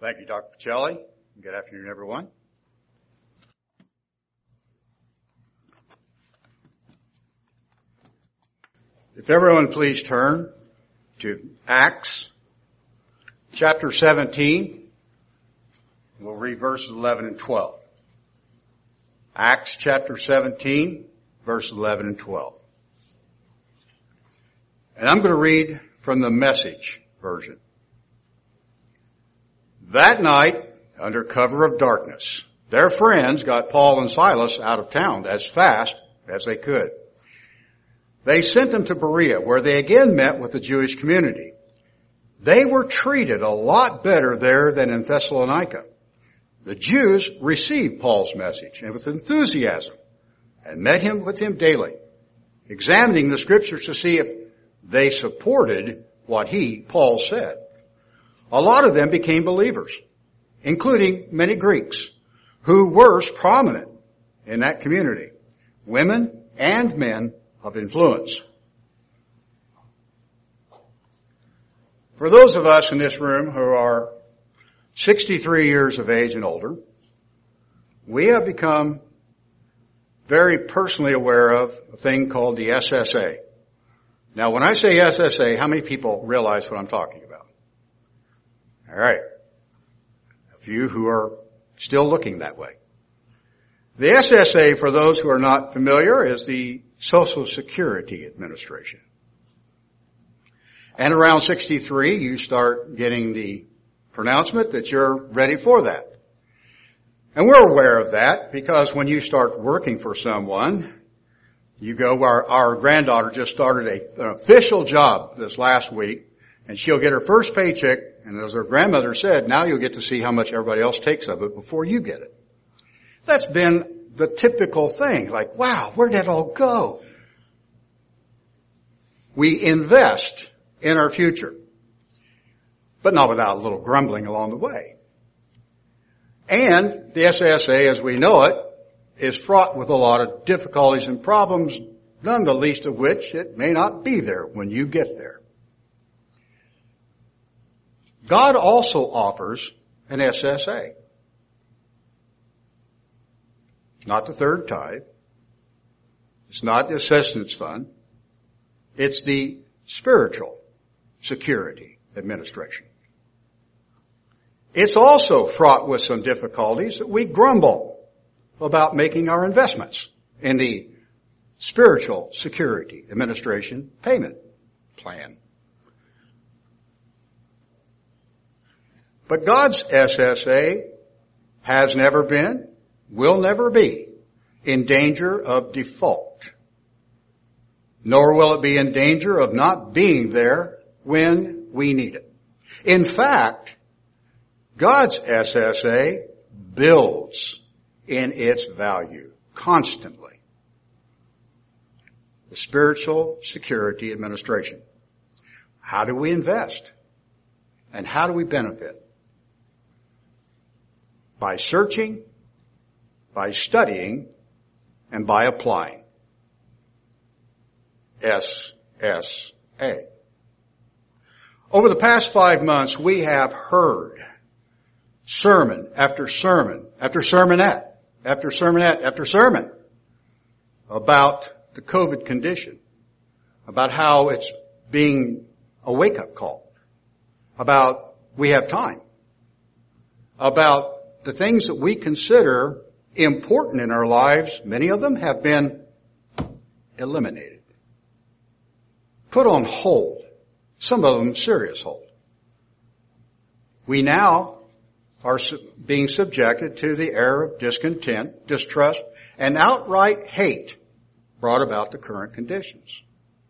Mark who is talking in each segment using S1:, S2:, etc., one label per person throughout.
S1: Thank you, Dr. Pacelli. Good afternoon, everyone. If everyone please turn to Acts chapter 17. We'll read verses 11 and 12. Acts chapter 17, verse 11 and 12. And I'm going to read from the Message version. That night, under cover of darkness, their friends got Paul and Silas out of town as fast as they could. They sent them to Berea, where they again met with the Jewish community. They were treated a lot better there than in Thessalonica. The Jews received Paul's message and with enthusiasm and met with him daily, examining the scriptures to see if they supported what Paul said. A lot of them became believers, including many Greeks who were prominent in that community, women and men of influence. For those of us in this room who are 63 years of age and older, we have become very personally aware of a thing called the SSA. Now, when I say SSA, how many people realize what I'm talking about? All right. A few who are still looking that way. The SSA, for those who are not familiar, is the Social Security Administration. And around 63, you start getting the pronouncement that you're ready for that. And we're aware of that because when you start working for someone, you go, our granddaughter just started an official job this last week, and she'll get her first paycheck, and as her grandmother said, now you'll get to see how much everybody else takes of it before you get it. That's been the typical thing, like, wow, where'd that all go? We invest in our future, but not without a little grumbling along the way. And the SSA, as we know it, is fraught with a lot of difficulties and problems, none the least of which it may not be there when you get there. God also offers an SSA. It's not the third tithe. It's not the assistance fund. It's the Spiritual Security Administration. It's also fraught with some difficulties that we grumble about making our investments in the Spiritual Security Administration payment plan. But God's SSA has never been, will never be, in danger of default. Nor will it be in danger of not being there when we need it. In fact, God's SSA builds in its value constantly. The Spiritual Security Administration. How do we invest? And how do we benefit? By searching, by studying, and by applying. SSA. Over the past 5 months, we have heard sermon after sermon, after sermonette, after sermonette, after sermon about the COVID condition, about how it's being a wake-up call, about we have time, about the things that we consider important in our lives. Many of them have been eliminated, put on hold, some of them serious hold. We now are being subjected to the air of discontent, distrust, and outright hate brought about the current conditions.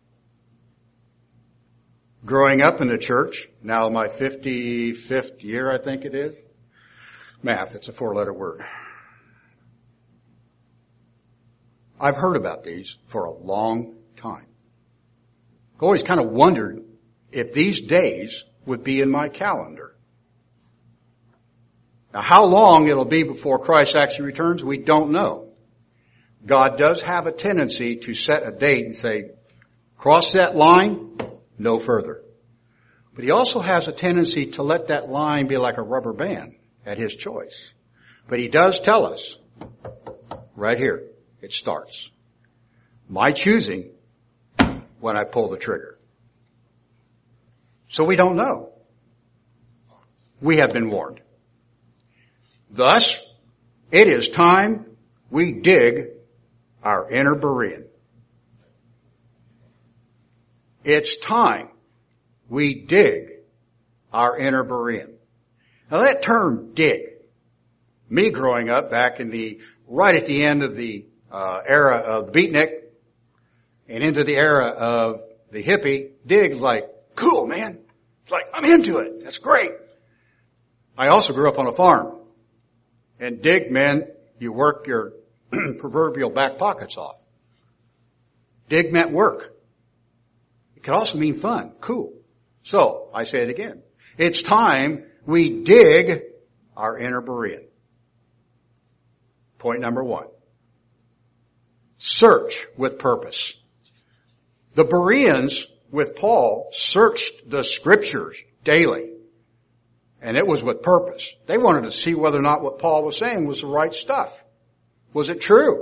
S1: Growing up in the church, now my 55th year, I think it is. Math, it's a 4-letter word. I've heard about these for a long time. I've always kind of wondered if these days would be in my calendar. Now, how long it'll be before Christ actually returns, we don't know. God does have a tendency to set a date and say, cross that line, no further. But he also has a tendency to let that line be like a rubber band at his choice. But he does tell us, right here, it starts. My choosing when I pull the trigger. So we don't know. We have been warned. Thus, it is time we dig our inner Berean. It's time we dig our inner Berean. Now that term dig, me growing up back in right at the end of the era of the beatnik and into the era of the hippie, dig like, cool man. It's like, I'm into it. That's great. I also grew up on a farm. And dig meant you work your proverbial back pockets off. Dig meant work. It could also mean fun, cool. So, I say it again. It's time we dig our inner Berean. Point number 1. Search with purpose. The Bereans, with Paul, searched the scriptures daily. And it was with purpose. They wanted to see whether or not what Paul was saying was the right stuff. Was it true?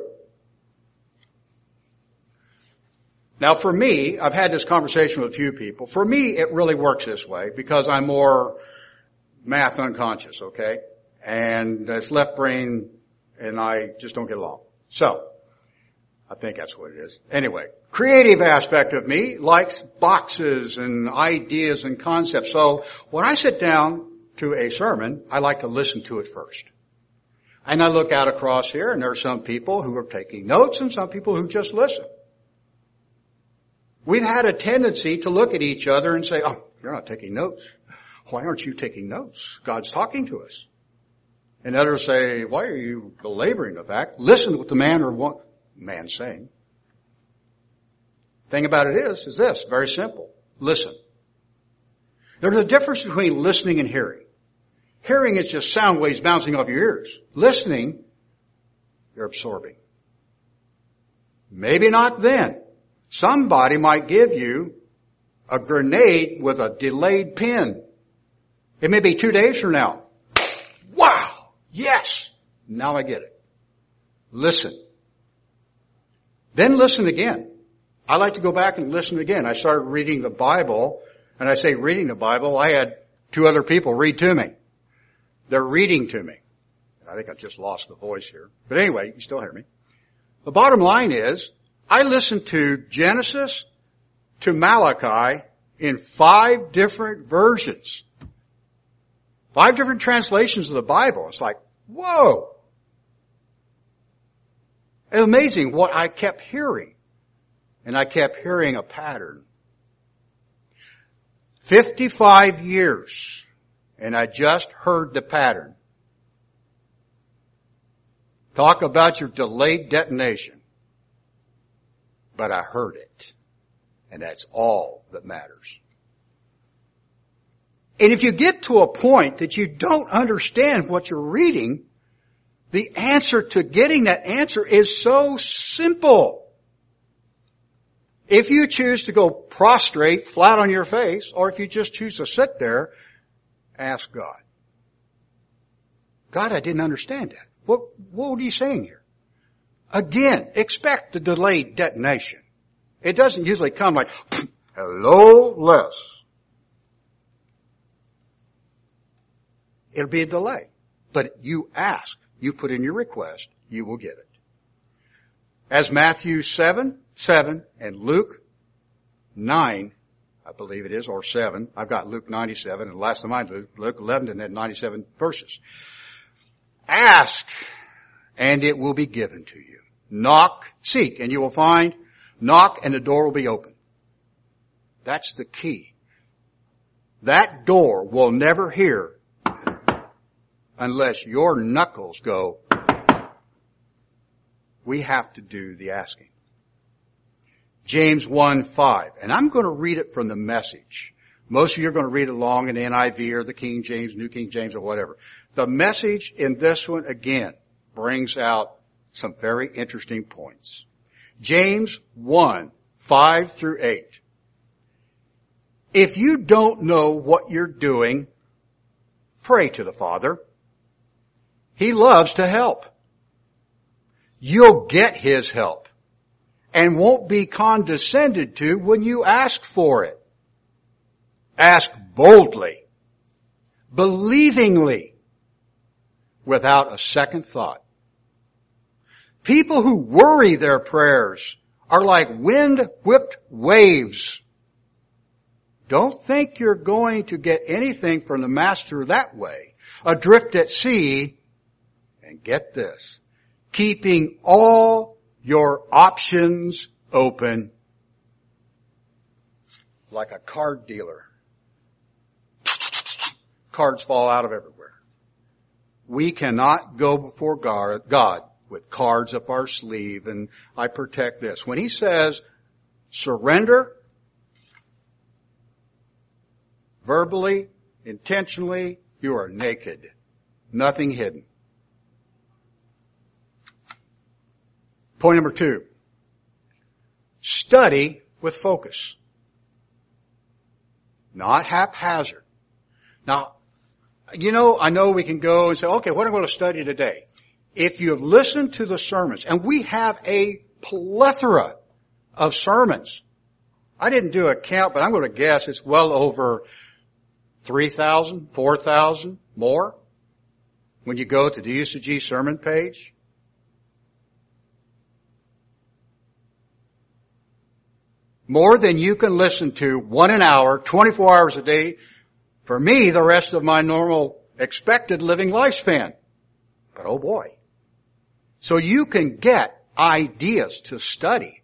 S1: Now for me, I've had this conversation with a few people. For me, it really works this way because I'm more math unconscious, okay? And it's left brain and I just don't get along. So, I think that's what it is. Anyway, creative aspect of me likes boxes and ideas and concepts. So when I sit down to a sermon, I like to listen to it first. And I look out across here and there are some people who are taking notes and some people who just listen. We've had a tendency to look at each other and say, oh, you're not taking notes. Why aren't you taking notes? God's talking to us. And others say, why are you belaboring the fact? Listen to what the man's saying. Thing about it is this, very simple. Listen. There's a difference between listening and hearing. Hearing is just sound waves bouncing off your ears. Listening, you're absorbing. Maybe not then. Somebody might give you a grenade with a delayed pin. It may be 2 days from now. Wow! Yes! Now I get it. Listen. Then listen again. I like to go back and listen again. I started reading the Bible, and I say reading the Bible, I had 2 other people read to me. They're reading to me. I think I just lost the voice here. But anyway, you can still hear me. The bottom line is, I listened to Genesis to Malachi in 5 different versions. 5 different translations of the Bible. It's like, whoa! It's amazing what I kept hearing. And I kept hearing a pattern. 55 years. And I just heard the pattern. Talk about your delayed detonation. But I heard it. And that's all that matters. And if you get to a point that you don't understand what you're reading, the answer to getting that answer is so simple. If you choose to go prostrate, flat on your face, or if you just choose to sit there, ask God. God, I didn't understand that. What are you saying here? Again, expect the delayed detonation. It doesn't usually come like, hello, Les. It'll be a delay. But you ask, you put in your request, you will get it. As Matthew 7, and Luke 9, I believe it is, or 7. I've got Luke 97, and the last time I Luke 11, and then 97 verses. Ask, and it will be given to you. Knock, seek, and you will find. Knock, and the door will be open. That's the key. That door will never hear unless your knuckles go. We have to do the asking. James 1:5, and I'm going to read it from the Message. Most of you are going to read it along in the NIV or the King James, New King James, or whatever. The Message in this one, again, brings out some very interesting points. James 1:5-8. If you don't know what you're doing, pray to the Father. He loves to help. You'll get His help and won't be condescended to when you ask for it. Ask boldly, believingly, without a second thought. People who worry their prayers are like wind-whipped waves. Don't think you're going to get anything from the Master that way. Adrift at sea, and get this, keeping all your options open like a card dealer. Cards fall out of everywhere. We cannot go before God with cards up our sleeve and I protect this. When He says surrender, verbally, intentionally, you are naked. Nothing hidden. Point number 2. Study with focus. Not haphazard. Now, I know we can go and say, okay, what am I going to study today? If you have listened to the sermons, and we have a plethora of sermons. I didn't do a count, but I'm going to guess it's well over 3,000, 4,000 more when you go to the UCG sermon page. More than you can listen to 1 hour, 24 hours a day. For me, the rest of my normal expected living lifespan. But oh boy. So you can get ideas to study.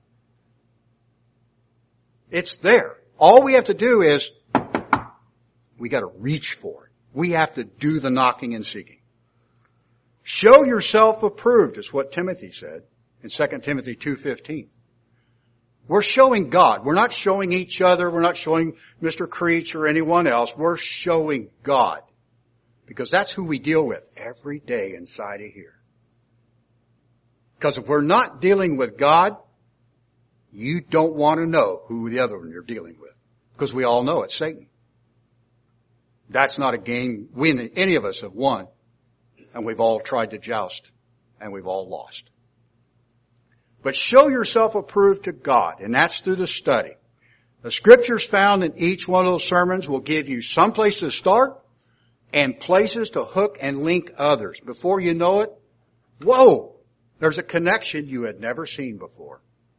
S1: It's there. All we have to do is, we got to reach for it. We have to do the knocking and seeking. Show yourself approved is what Timothy said in 2 Timothy 2:15. We're showing God. We're not showing each other. We're not showing Mr. Creech or anyone else. We're showing God. Because that's who we deal with every day inside of here. Because if we're not dealing with God, you don't want to know who the other one you're dealing with. Because we all know it's Satan. That's not a game any of us have won. And we've all tried to joust. And we've all lost. But show yourself approved to God, and that's through the study. The scriptures found in each one of those sermons will give you some place to start and places to hook and link others. Before you know it, whoa, there's a connection you had never seen before.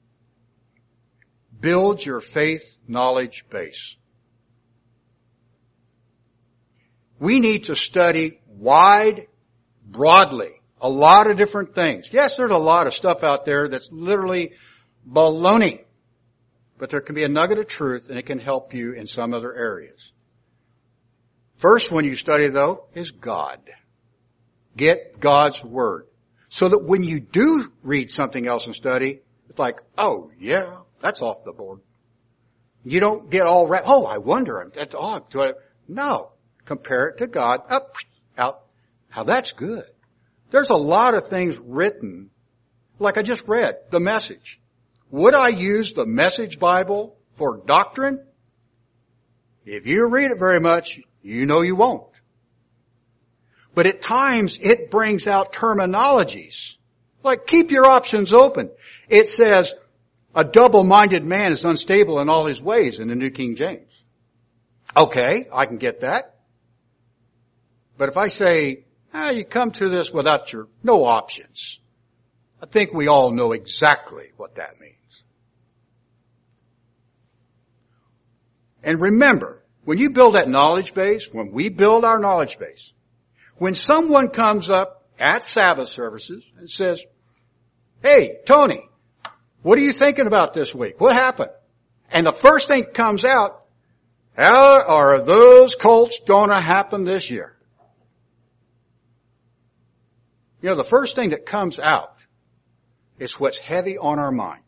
S1: Build your faith knowledge base. We need to study broadly. A lot of different things. Yes, there's a lot of stuff out there that's literally baloney. But there can be a nugget of truth and it can help you in some other areas. First one you study though is God. Get God's Word. So that when you do read something else and study, it's like, oh yeah, that's off the board. You don't get all wrapped, oh I wonder, that's odd. No. Compare it to God, up, out. How that's good. There's a lot of things written, like I just read, the Message. Would I use the Message Bible for doctrine? If you read it very much, you know you won't. But at times it brings out terminologies. Like keep your options open. It says a double-minded man is unstable in all his ways in the New King James. Okay, I can get that. But if I say, you come to this without no options. I think we all know exactly what that means. And remember, when you build that knowledge base, when we build our knowledge base, when someone comes up at Sabbath services and says, hey, Tony, what are you thinking about this week? What happened? And the first thing that comes out, how are those Colts going to happen this year? The first thing that comes out is what's heavy on our mind.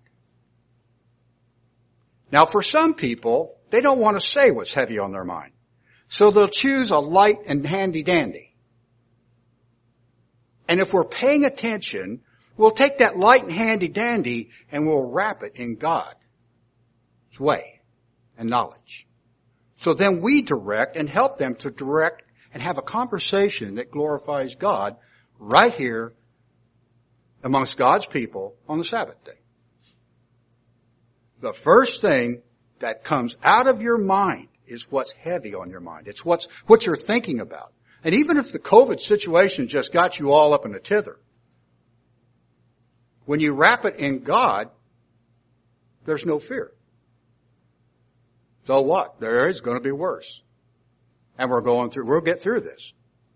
S1: Now, for some people, they don't want to say what's heavy on their mind. So they'll choose a light and handy-dandy. And if we're paying attention, we'll take that light and handy-dandy and we'll wrap it in God's way and knowledge. So then we direct and help them to direct and have a conversation that glorifies God right here amongst God's people on the Sabbath day. The first thing that comes out of your mind is what's heavy on your mind. It's what you're thinking about. And even if the COVID situation just got you all up in a tither, when you wrap it in God, there's no fear. So what? There is going to be worse. And we'll get through this.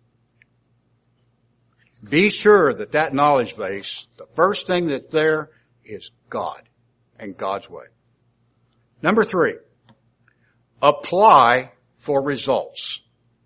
S1: Be sure that knowledge base, the first thing that's there is God and God's way. Number 3, apply for results.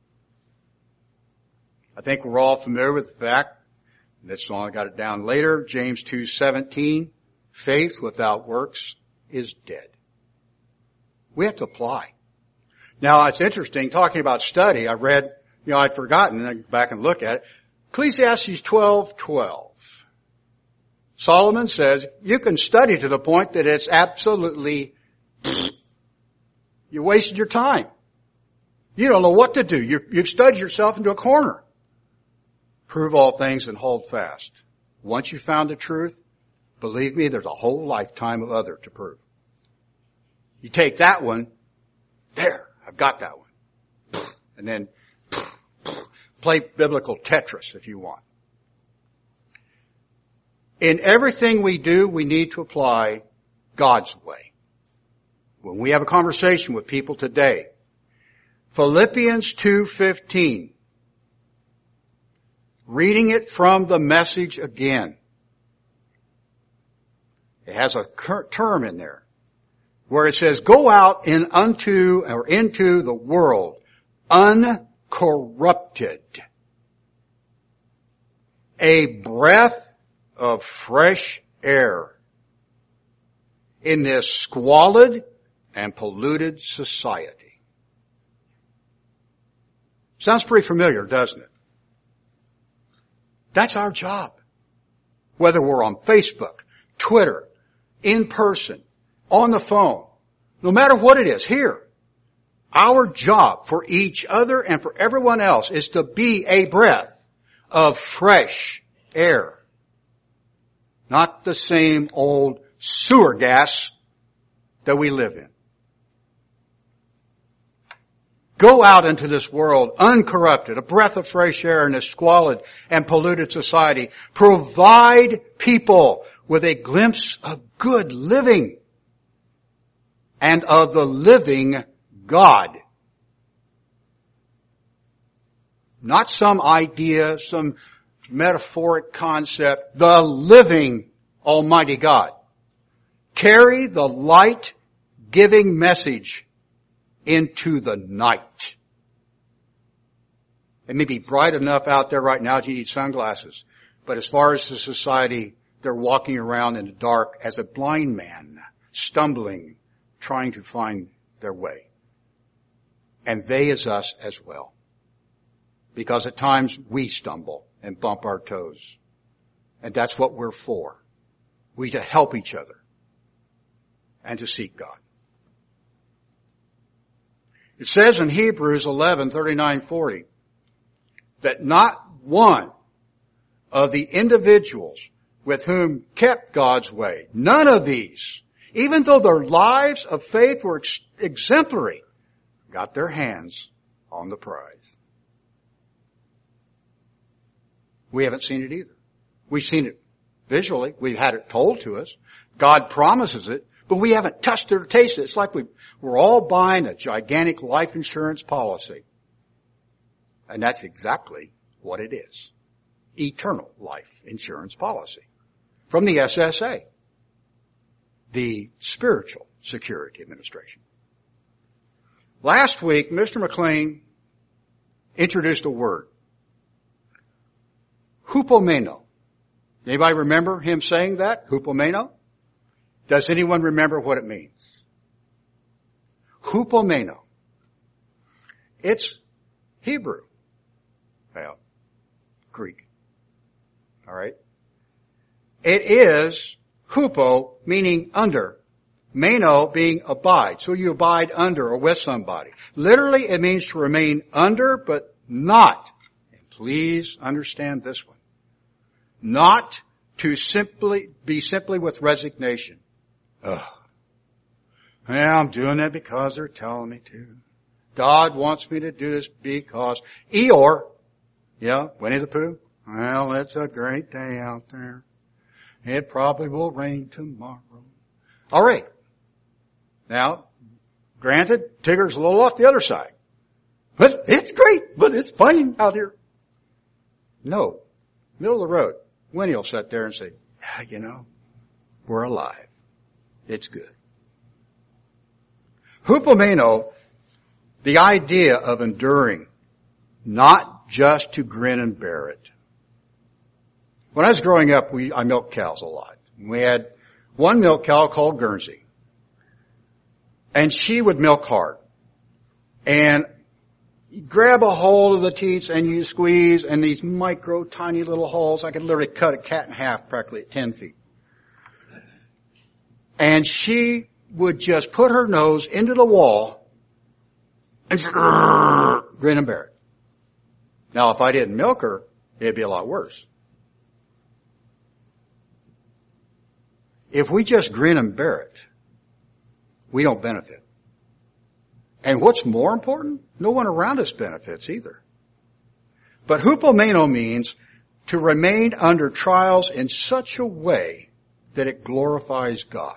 S1: I think we're all familiar with the fact, this one I got it down later, James 2:17, faith without works is dead. We have to apply. Now, it's interesting, talking about study, I read, I'd forgotten, I go back and look at it. Ecclesiastes 12:12. Solomon says, you can study to the point that it's absolutely, you wasted your time. You don't know what to do. You've studied yourself into a corner. Prove all things and hold fast. Once you've found the truth, believe me, there's a whole lifetime of other to prove. You take that one, there, I've got that one. And then play biblical Tetris if you want. In everything we do, we need to apply God's way. When we have a conversation with people today, Philippians 2:15, reading it from the Message again. It has a term in there where it says, go out into the world uncorrupted, a breath of fresh air in this squalid and polluted society. Sounds pretty familiar, doesn't it? That's our job. Whether we're on Facebook, Twitter, in person, on the phone, no matter what it is, here, our job for each other and for everyone else is to be a breath of fresh air. Not the same old sewer gas that we live in. Go out into this world uncorrupted, a breath of fresh air in a squalid and polluted society. Provide people with a glimpse of good living and of the living God. Not some idea, some metaphoric concept, the living Almighty God. Carry the light-giving message into the night. It may be bright enough out there right now that you need sunglasses, but as far as the society, they're walking around in the dark as a blind man, stumbling, trying to find their way. And they is us as well. Because at times we stumble and bump our toes. And that's what we're for. We to help each other and to seek God. It says in Hebrews 11:39-40 that not one of the individuals with whom kept God's way, none of these, even though their lives of faith were exemplary, got their hands on the prize. We haven't seen it either. We've seen it visually. We've had it told to us. God promises it, but we haven't touched it or tasted it. It's like we're all buying a gigantic life insurance policy. And that's exactly what it is. Eternal life insurance policy. From the SSA, the Spiritual Security Administration. Last week, Mr. McLean introduced a word. Hupomeno. Anybody remember him saying that? Hupomeno? Does anyone remember what it means? Hupomeno. It's Hebrew. Well, Greek. All right. It is hupo, meaning under, Meno being abide. So you abide under or with somebody. Literally, it means to remain under, but not. And please understand this one. Not to be simply with resignation. Ugh. Yeah, I'm doing it because they're telling me to. God wants me to do this because. Eeyore. Yeah, Winnie the Pooh. Well, it's a great day out there. It probably will rain tomorrow. All right. Now, granted, Tigger's a little off the other side. But it's great, but it's fine out here. No. Middle of the road. Winnie will sit there and say, we're alive. It's good. Hupomeno, the idea of enduring, not just to grin and bear it. When I was growing up, I milked cows a lot. We had one milk cow called Guernsey. And she would milk hard. And you grab a hold of the teats and you squeeze, and these micro, tiny little holes, I could literally cut a cat in half practically at 10 feet. And she would just put her nose into the wall and grin and bear it. Now, if I didn't milk her, it'd be a lot worse. If we just grin and bear it, we don't benefit. And what's more important? No one around us benefits either. But hupomeno means to remain under trials in such a way that it glorifies God.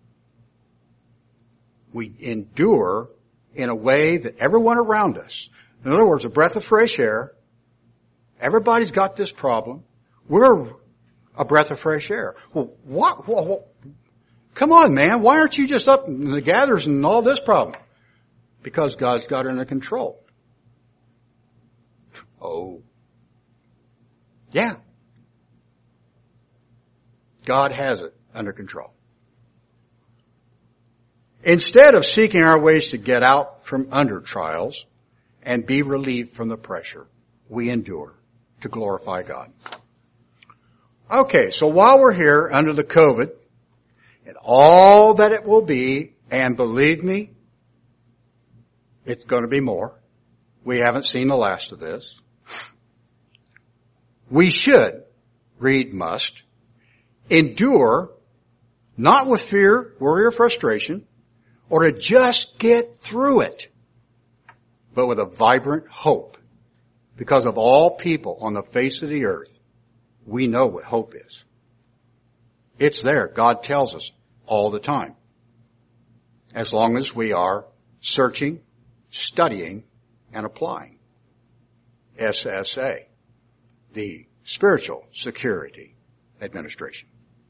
S1: We endure in a way that everyone around us, in other words, a breath of fresh air, everybody's got this problem. We're a breath of fresh air. Well, what? Come on, man. Why aren't you just up in the gathers and all this problem? Because God's got it under control. Oh. Yeah. God has it under control. Instead of seeking our ways to get out from under trials and be relieved from the pressure, we endure to glorify God. Okay, so while we're here under the COVID, and all that it will be, and believe me, it's going to be more. We haven't seen the last of this. We should, read must, endure, not with fear, worry, or frustration, or to just get through it, but with a vibrant hope. Because of all people on the face of the earth, we know what hope is. It's there. God tells us all the time. As long as we are searching, studying, and applying. SSA, the Spiritual Security Administration.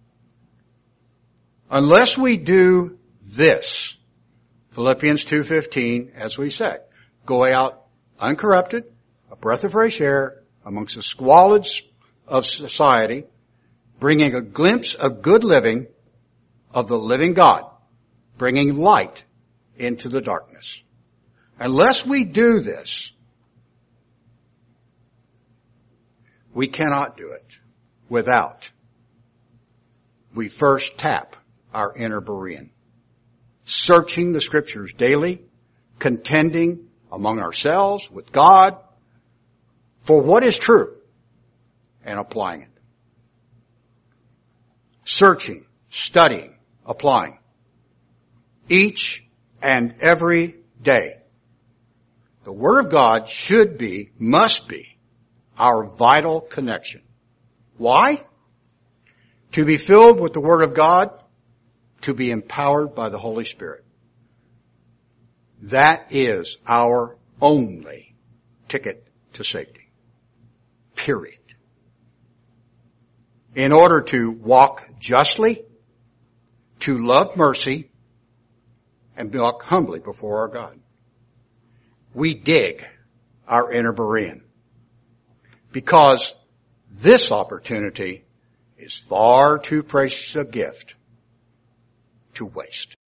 S1: Unless we do this, Philippians 2:15, as we said, go out uncorrupted, a breath of fresh air amongst the squalid of society, bringing a glimpse of good living of the living God, bringing light into the darkness. Unless we do this, we cannot do it without we first tap our inner Berean, searching the scriptures daily, contending among ourselves with God for what is true and applying it. Searching, studying, applying. Each and every day. The Word of God should be, must be, our vital connection. Why? To be filled with the Word of God, to be empowered by the Holy Spirit. That is our only ticket to safety. Period. In order to walk justly, to love mercy, and walk humbly before our God. We dig our inner Berean. Because this opportunity is far too precious a gift to waste.